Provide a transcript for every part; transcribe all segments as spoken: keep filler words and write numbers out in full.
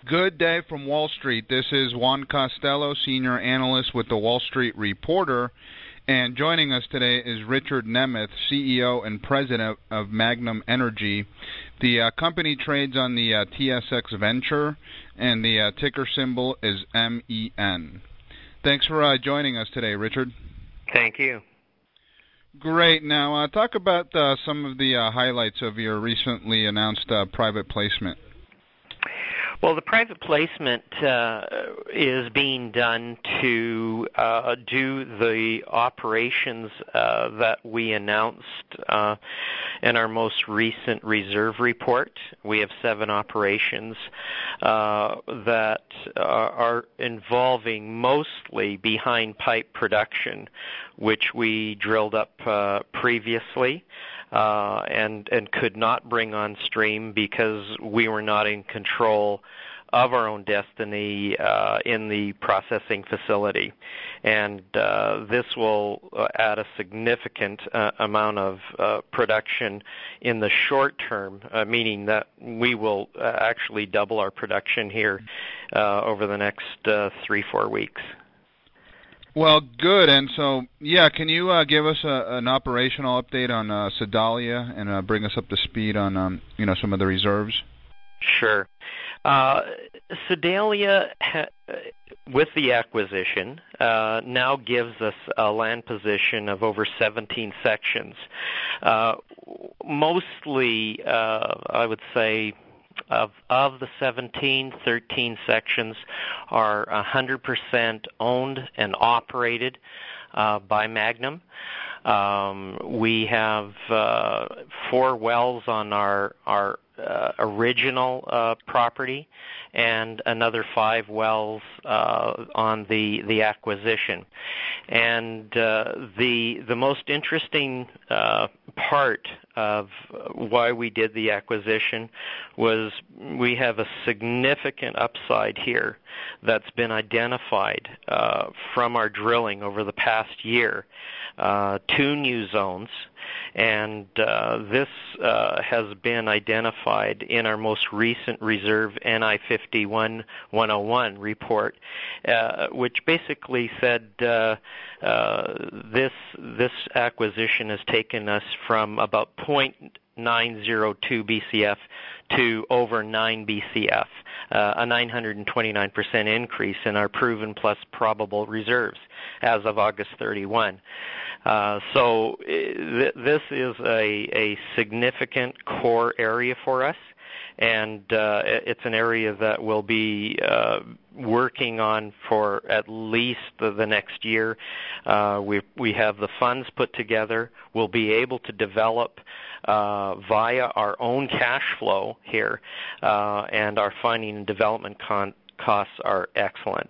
Good day from Wall Street. This is Juan Costello, Senior Analyst with the Wall Street Reporter. And joining us today is Richard Nemeth, C E O and President of Magnum Energy. The uh, company trades on the uh, T S X Venture, and the uh, ticker symbol is M E N. Thanks for uh, joining us today, Richard. Thank you. Great. Now, uh, talk about uh, some of the uh, highlights of your recently announced uh, private placement. Well, the private placement uh, is being done to uh, do the operations uh, that we announced uh, in our most recent reserve report. We have seven operations uh, that are involving mostly behind pipe production, which we drilled up uh, previously. Uh, and and could not bring on stream because we were not in control of our own destiny uh, in the processing facility. And uh, this will uh, add a significant uh, amount of uh, production in the short term, uh, meaning that we will uh, actually double our production here uh, over the next uh, three, four weeks. Well, good. And so, yeah, can you uh, give us a, an operational update on uh, Sedalia and uh, bring us up to speed on, um, you know, some of the reserves? Sure. Uh, Sedalia, ha- with the acquisition, uh, now gives us a land position of over seventeen sections. Uh, mostly, uh, I would say, Of, of the seventeen, thirteen sections are one hundred percent owned and operated uh, by Magnum. Um, we have uh, four wells on our, our uh, original uh, property and another five wells uh, on the, the acquisition. And uh, the the most interesting uh, part of why we did the acquisition was we have a significant upside here that's been identified uh, from our drilling over the past year. Uh, two new zones, and uh, this uh, has been identified in our most recent reserve N I fifty-one one oh one report, uh, which basically said uh, uh, this this acquisition has taken us from about zero point nine zero two B C F to over nine B C F, uh, a nine hundred twenty-nine percent increase in our proven plus probable reserves as of August thirty-first. Uh, so th- this is a, a significant core area for us, and uh, it's an area that we'll be uh, working on for at least the, the next year. Uh, we we have the funds put together. We'll be able to develop uh, via our own cash flow here, uh, and our finding and development con- costs are excellent.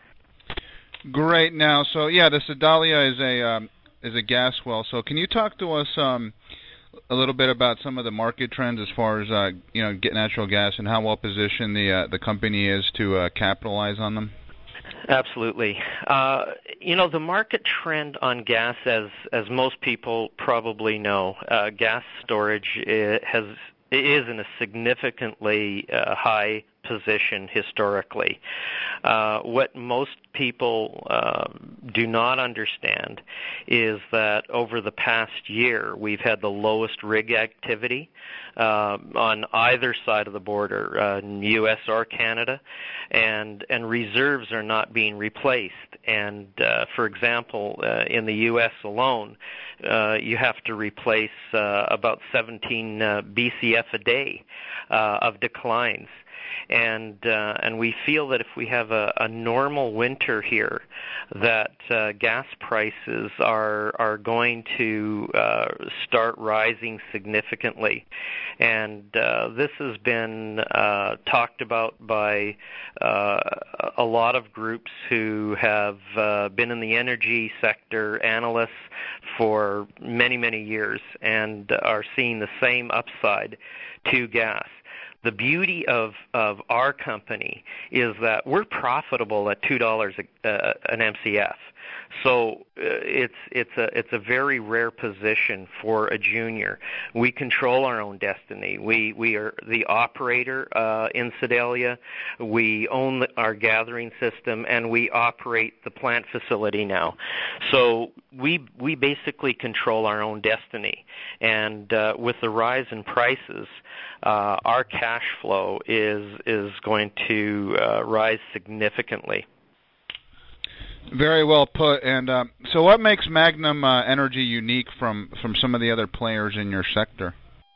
Great. Now, so yeah, the Sedalia is a um, is a gas well. So can you talk to us um, a little bit about some of the market trends as far as uh, you know, get natural gas and how well positioned the uh, the company is to uh, capitalize on them? Absolutely. Uh, you know, the market trend on gas, as as most people probably know, uh, gas storage has is in a significantly uh, high position historically. Uh, what most people uh, do not understand is that over the past year, we've had the lowest rig activity uh, on either side of the border, uh, U S or Canada, and and reserves are not being replaced. And uh, for example, uh, in the U S alone, uh, you have to replace uh, about seventeen uh, B C F a day uh, of declines. And uh, and we feel that if we have a, a normal winter here, that uh, gas prices are are going to uh, start rising significantly. And uh, this has been uh, talked about by uh, a lot of groups who have uh, been in the energy sector, analysts for many, many years, and are seeing the same upside to gas. the beauty of, of our company is that we're profitable at two dollars a, uh, an M C F. So uh, it's it's a it's a very rare position for a junior. We control our own destiny. We we are the operator uh, in Sedalia. We own the, our gathering system, and we operate the plant facility now. So we we basically control our own destiny. And uh, with the rise in prices, uh, our cash flow is is going to uh, rise significantly. Very well put. And uh, so what makes Magnum uh, Energy unique from, from some of the other players in your sector?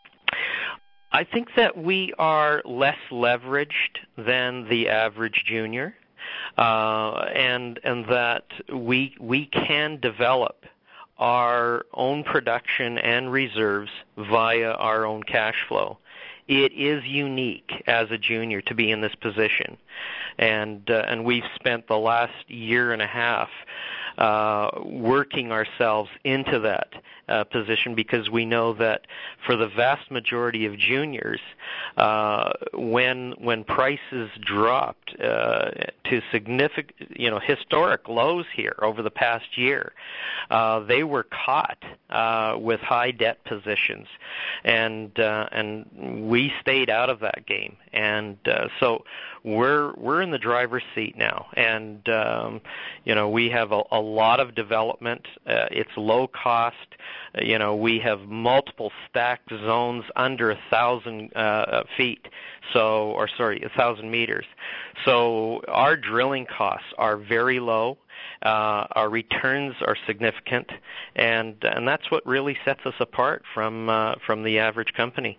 I think that we are less leveraged than the average junior, uh, and and that we we can develop our own production and reserves via our own cash flow. It is unique as a junior to be in this position, and uh, and we've spent the last year and a half uh, working ourselves into that uh, position, because we know that for the vast majority of juniors, uh, when when prices dropped uh, to significant, you know, historic lows here over the past year, uh, they were caught uh, with high debt positions, and uh, and we stayed out of that game, and uh, so we're we're in the driver's seat now, and um, you know, we have a, a lot of development. Uh, it's low cost. Uh, you know, we have multiple stacked zones under a thousand uh, feet, so or sorry, a thousand meters. So our drilling costs are very low. Uh, our returns are significant, and and that's what really sets us apart from uh, from the average company.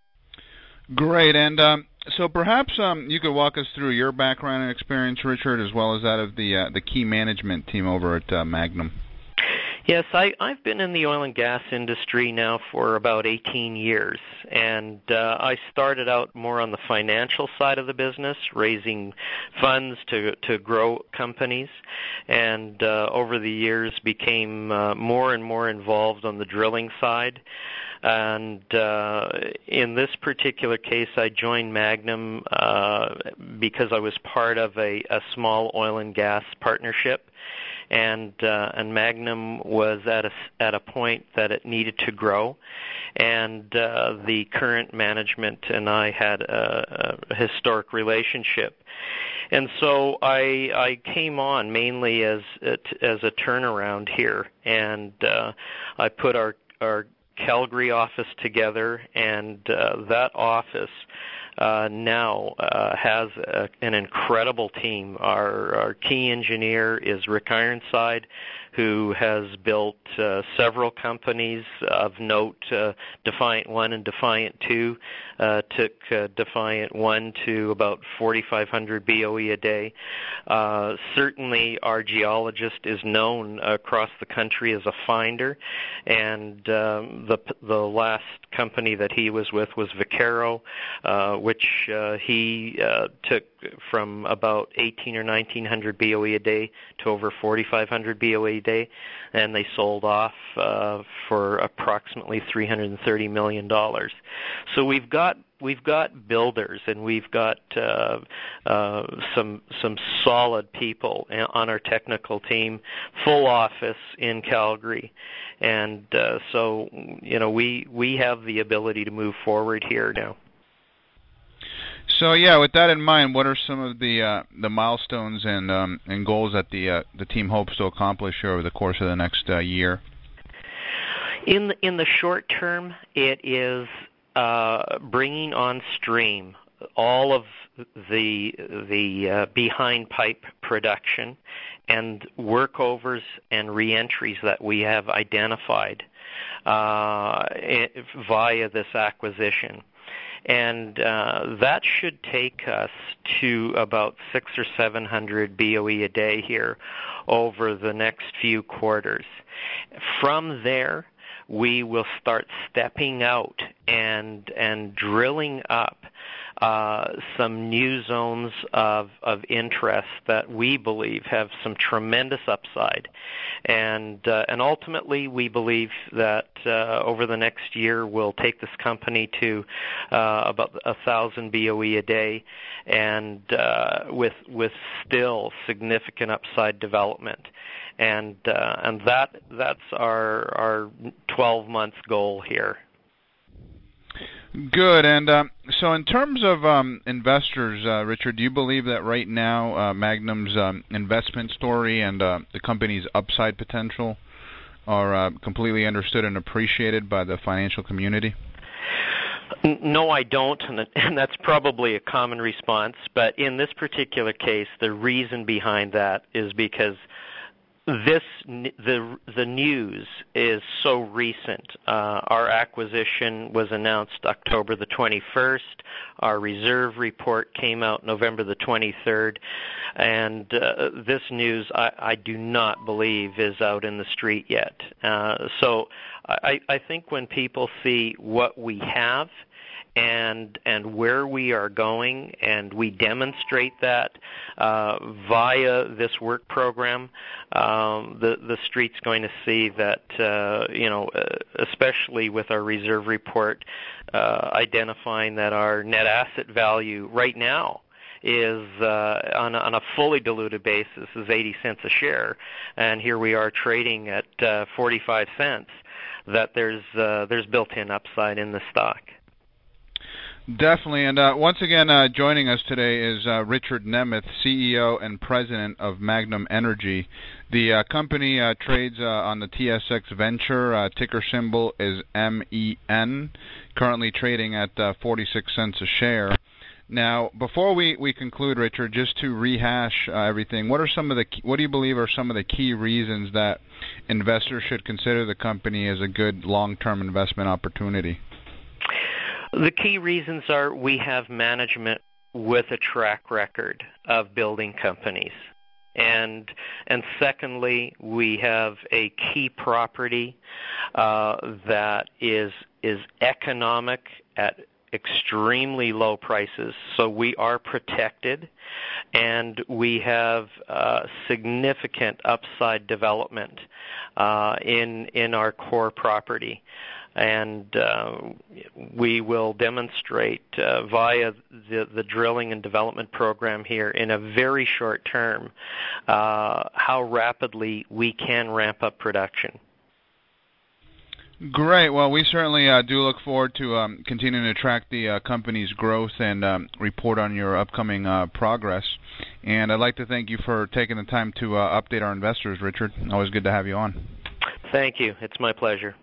Great, and um, so perhaps um, you could walk us through your background and experience, Richard, as well as that of the uh, the key management team over at uh, Magnum. Yes, I, I've been in the oil and gas industry now for about eighteen years, and uh, I started out more on the financial side of the business, raising funds to, to grow companies, and uh, over the years became uh, more and more involved on the drilling side. And uh, in this particular case, I joined Magnum uh, because I was part of a, a small oil and gas partnership. And uh, and Magnum was at a at a point that it needed to grow, and uh, the current management and I had a, a historic relationship, and so I I came on mainly as a, as a turnaround here, and uh, I put our our Calgary office together, and uh, that office uh, now uh, has a, an incredible team. Our, our key engineer is Rick Ironside, who has built uh, several companies of note. uh, Defiant one and Defiant two uh, took uh, Defiant one to about forty-five hundred B O E a day. Uh, certainly our geologist is known across the country as a finder, and um, the the last company that he was with was Vaquero, uh, which uh, he uh, took from about eighteen or nineteen hundred B O E a day to over forty-five hundred B O E a day, and they sold off uh, for approximately three hundred thirty million dollars. So we've got we've got builders, and we've got uh, uh, some some solid people on our technical team, full office in Calgary, and uh, so you know we we have the ability to move forward here now. So yeah, with that in mind, what are some of the uh, the milestones and um, and goals that the uh, the team hopes to accomplish over the course of the next uh, year? In the, in the short term, it is uh, bringing on stream all of the the uh, behind pipe production and workovers and reentries that we have identified uh, via this acquisition. And uh, that should take us to about six or seven hundred B O E a day here over the next few quarters. From there, we will start stepping out and and drilling up uh, some new zones of, of interest that we believe have some tremendous upside. And uh, and ultimately, we believe that uh, over the next year, we'll take this company to uh, about a thousand B O E a day, and uh, with with still significant upside development. And uh, and that that's our our twelve month goal here. Good. And uh, so in terms of um, investors, uh, Richard, do you believe that right now uh, Magnum's um, investment story and uh, the company's upside potential are uh, completely understood and appreciated by the financial community? No, I don't, and that's probably a common response. But in this particular case, the reason behind that is because This the the news is so recent. Uh, our acquisition was announced October the twenty-first. Our reserve report came out November the twenty-third, and uh, this news I, I do not believe is out in the street yet. Uh, so I, I think when people see what we have and and where we are going, and we demonstrate that uh, via this work program, um, the the street's going to see that uh, you know, especially with our reserve report uh, identifying that our net asset value right now is uh, on, a, on a fully diluted basis is eighty cents a share, and here we are trading at uh, forty-five cents. That there's uh, there's built-in upside in the stock. Definitely, and uh, once again, uh, joining us today is uh, Richard Nemeth, C E O and President of Magnum Energy. The uh, company uh, trades uh, on the T S X Venture. Uh, ticker symbol is M E N, currently trading at uh, forty-six cents a share. Now, before we, we conclude, Richard, just to rehash uh, everything, what are some of the what do you believe are some of the key reasons that investors should consider the company as a good long-term investment opportunity? The key reasons are we have management with a track record of building companies. And and secondly, we have a key property uh, that is is economic at extremely low prices, so we are protected, and we have uh, significant upside development uh, in in our core property. And uh, we will demonstrate uh, via the, the drilling and development program here in a very short term uh, how rapidly we can ramp up production. Great. Well, we certainly uh, do look forward to um, continuing to track the uh, company's growth and um, report on your upcoming uh, progress. And I'd like to thank you for taking the time to uh, update our investors, Richard. Always good to have you on. Thank you. It's my pleasure.